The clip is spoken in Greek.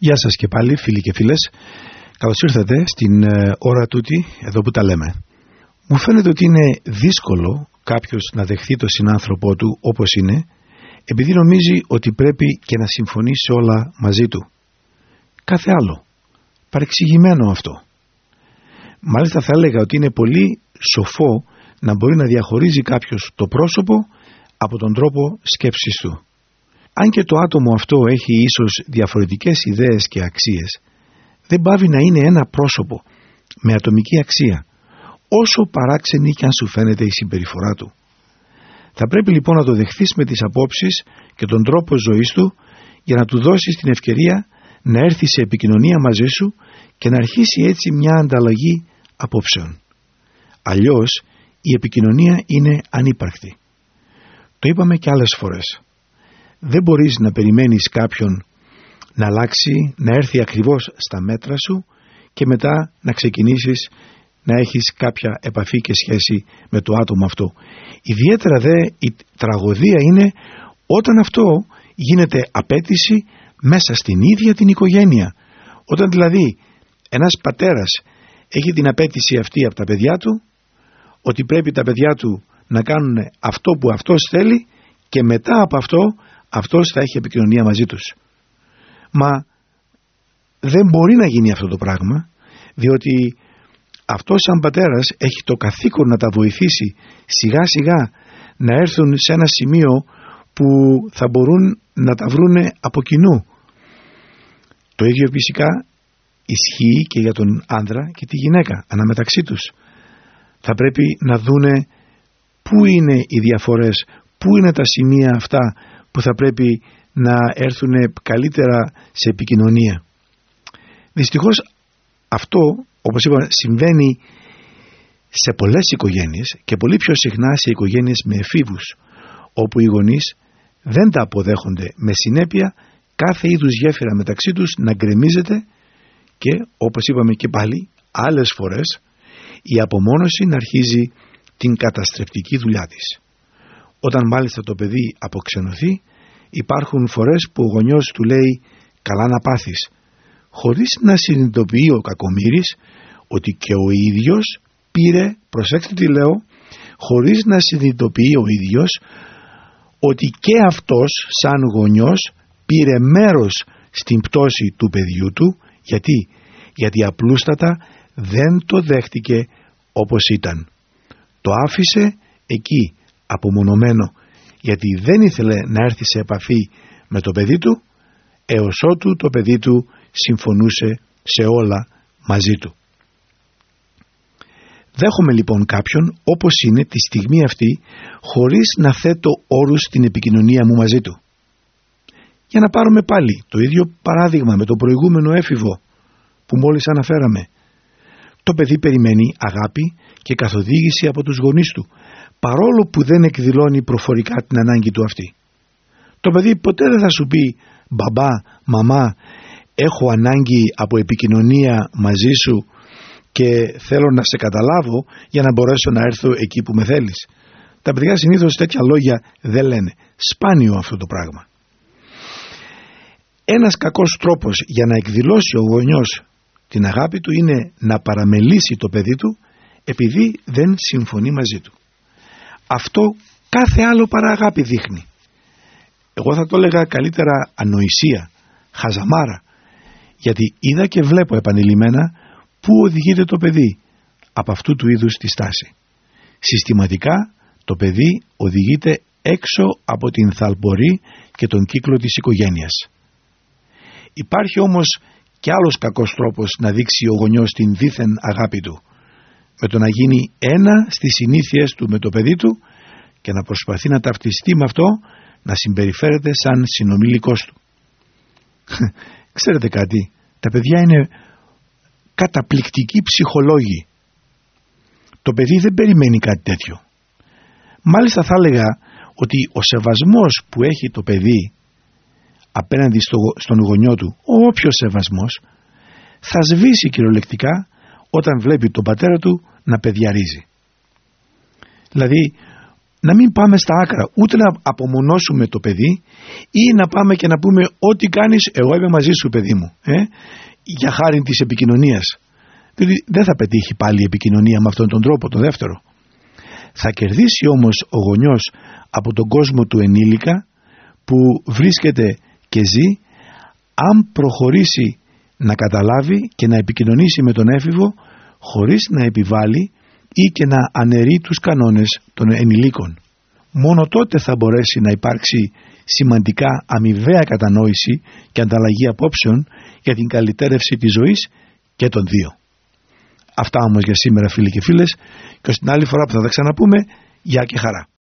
Γεια σας και πάλι φίλοι και φίλες. Καλώς ήρθατε στην ώρα τούτη εδώ που τα λέμε. Μου φαίνεται ότι είναι δύσκολο κάποιος να δεχθεί τον συνάνθρωπό του όπως είναι, επειδή νομίζει ότι πρέπει και να συμφωνήσει όλα μαζί του. Κάθε άλλο. Παρεξηγημένο αυτό. Μάλιστα θα έλεγα ότι είναι πολύ σοφό να μπορεί να διαχωρίζει κάποιος το πρόσωπο από τον τρόπο σκέψης του. Αν και το άτομο αυτό έχει ίσως διαφορετικές ιδέες και αξίες, δεν πάβει να είναι ένα πρόσωπο με ατομική αξία, όσο παράξενη κι αν σου φαίνεται η συμπεριφορά του. Θα πρέπει λοιπόν να το δεχθείς με τις απόψεις και τον τρόπο ζωής του, για να του δώσεις την ευκαιρία να έρθει σε επικοινωνία μαζί σου και να αρχίσει έτσι μια ανταλλαγή απόψεων. Αλλιώς η επικοινωνία είναι ανύπαρκτη. Το είπαμε και άλλες φορές. Δεν μπορείς να περιμένεις κάποιον να αλλάξει, να έρθει ακριβώς στα μέτρα σου και μετά να ξεκινήσεις να έχεις κάποια επαφή και σχέση με το άτομο αυτό. Ιδιαίτερα δε η τραγωδία είναι όταν αυτό γίνεται απέτηση μέσα στην ίδια την οικογένεια. Όταν δηλαδή ένας πατέρας έχει την απέτηση αυτή από τα παιδιά του, ότι πρέπει τα παιδιά του να κάνουν αυτό που αυτός θέλει και μετά από αυτό αυτός θα έχει επικοινωνία μαζί τους. Μα δεν μπορεί να γίνει αυτό το πράγμα, διότι αυτός σαν πατέρας έχει το καθήκον να τα βοηθήσει σιγά σιγά να έρθουν σε ένα σημείο που θα μπορούν να τα βρούνε από κοινού. Το ίδιο φυσικά ισχύει και για τον άνδρα και τη γυναίκα αναμεταξύ τους. Θα πρέπει να δούνε πού είναι οι διαφορές, πού είναι τα σημεία αυτά που θα πρέπει να έρθουν καλύτερα σε επικοινωνία. Δυστυχώς αυτό, όπως είπα, συμβαίνει σε πολλές οικογένειες και πολύ πιο συχνά σε οικογένειες με εφήβους, όπου οι γονείς δεν τα αποδέχονται, με συνέπεια κάθε είδους γέφυρα μεταξύ τους να γκρεμίζεται και, όπως είπαμε και πάλι άλλες φορές, η απομόνωση να αρχίζει την καταστρεπτική δουλειά της. Όταν μάλιστα το παιδί αποξενωθεί, υπάρχουν φορές που ο γονιός του λέει «καλά να πάθεις», χωρίς να συνειδητοποιεί ο κακομοίρης ότι και ο ίδιος πήρε, προσέξτε τι λέω, χωρίς να συνειδητοποιεί ο ίδιος ότι και αυτός σαν γονιός πήρε μέρος στην πτώση του παιδιού του. Γιατί απλούστατα δεν το δέχτηκε όπως ήταν. Το άφησε εκεί απομονωμένο, γιατί δεν ήθελε να έρθει σε επαφή με το παιδί του, έως ότου το παιδί του συμφωνούσε σε όλα μαζί του. Δέχομαι λοιπόν κάποιον όπως είναι τη στιγμή αυτή, χωρίς να θέτω όρους στην επικοινωνία μου μαζί του. Για να πάρουμε πάλι το ίδιο παράδειγμα με το προηγούμενο έφηβο που μόλις αναφέραμε. Το παιδί περιμένει αγάπη και καθοδήγηση από τους γονείς του, παρόλο που δεν εκδηλώνει προφορικά την ανάγκη του αυτή. Το παιδί ποτέ δεν θα σου πει «μπαμπά, μαμά, έχω ανάγκη από επικοινωνία μαζί σου και θέλω να σε καταλάβω για να μπορέσω να έρθω εκεί που με θέλεις». Τα παιδιά συνήθως τέτοια λόγια δεν λένε. Σπάνιο αυτό το πράγμα. Ένας κακός τρόπος για να εκδηλώσει ο γονιός την αγάπη του είναι να παραμελήσει το παιδί του επειδή δεν συμφωνεί μαζί του. Αυτό κάθε άλλο παρά αγάπη δείχνει. Εγώ θα το έλεγα καλύτερα ανοησία, χαζαμάρα, γιατί είδα και βλέπω επανειλημμένα πού οδηγείται το παιδί από αυτού του είδους τη στάση. Συστηματικά το παιδί οδηγείται έξω από την θαλπορή και τον κύκλο της οικογένειας. Υπάρχει όμως και άλλος κακός τρόπος να δείξει ο γονιός την δίθεν αγάπη του, με το να γίνει ένα στις συνήθειες του με το παιδί του και να προσπαθεί να ταυτιστεί με αυτό, να συμπεριφέρεται σαν συνομιλικός του. Ξέρετε κάτι, τα παιδιά είναι καταπληκτικοί ψυχολόγοι. Το παιδί δεν περιμένει κάτι τέτοιο. Μάλιστα θα έλεγα ότι ο σεβασμός που έχει το παιδί απέναντι στον γονιό του, ο όποιος σεβασμός, θα σβήσει κυριολεκτικά όταν βλέπει τον πατέρα του να παιδιαρίζει. Δηλαδή να μην πάμε στα άκρα, ούτε να απομονώσουμε το παιδί ή να πάμε και να πούμε ό,τι κάνεις εγώ είμαι μαζί σου παιδί μου, για χάρη της επικοινωνίας. Δηλαδή δεν θα πετύχει πάλι η επικοινωνία με αυτόν τον τρόπο. Το δεύτερο, θα κερδίσει όμως ο γονιός από τον κόσμο του ενήλικα που βρίσκεται και ζει, αν προχωρήσει να καταλάβει και να επικοινωνήσει με τον έφηβο χωρίς να επιβάλλει ή και να αναιρεί τους κανόνες των ενηλίκων. Μόνο τότε θα μπορέσει να υπάρξει σημαντικά αμοιβαία κατανόηση και ανταλλαγή απόψεων για την καλυτέρευση της ζωής και των δύο. Αυτά όμως για σήμερα, φίλοι και φίλες, και ως την άλλη φορά που θα τα ξαναπούμε, γεια και χαρά.